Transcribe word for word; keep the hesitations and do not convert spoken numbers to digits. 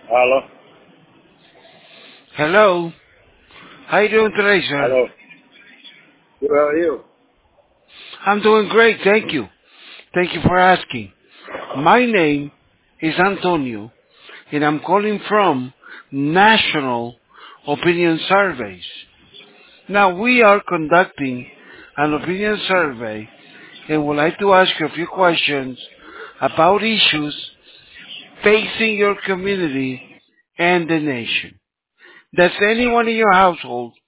Hello. Hello. How you doing today, sir? Hello. Good, how are you? I'm doing great, thank you. Thank you for asking. My name is Antonio, and I'm calling from National Opinion Surveys. Now, we are conducting an opinion survey and would like to ask you a few questions about issues facing your community and the nation. Does anyone in your household